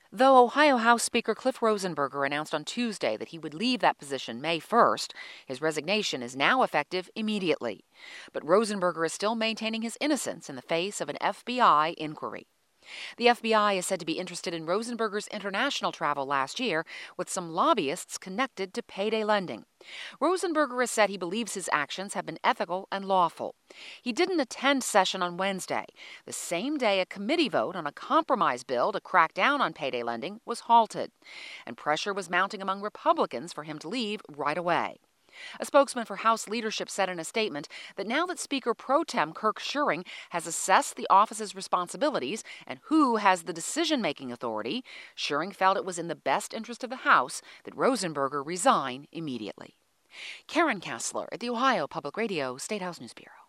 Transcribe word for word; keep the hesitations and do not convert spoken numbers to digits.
Though Ohio House Speaker Cliff Rosenberger announced on Tuesday that he would leave that position May first, his resignation is now effective immediately. But Rosenberger is still maintaining his innocence in the face of an F B I inquiry. The F B I is said to be interested in Rosenberger's international travel last year with some lobbyists connected to payday lending. Rosenberger has said he believes his actions have been ethical and lawful. He didn't attend session on Wednesday, the same day a committee vote on a compromise bill to crack down on payday lending was halted, and pressure was mounting among Republicans for him to leave right away. A spokesman for House leadership said in a statement that now that Speaker Pro Tem Kirk Scheuring has assessed the office's responsibilities and who has the decision-making authority, Scheuring felt it was in the best interest of the House that Rosenberger resign immediately. Karen Kassler at the Ohio Public Radio State House News Bureau.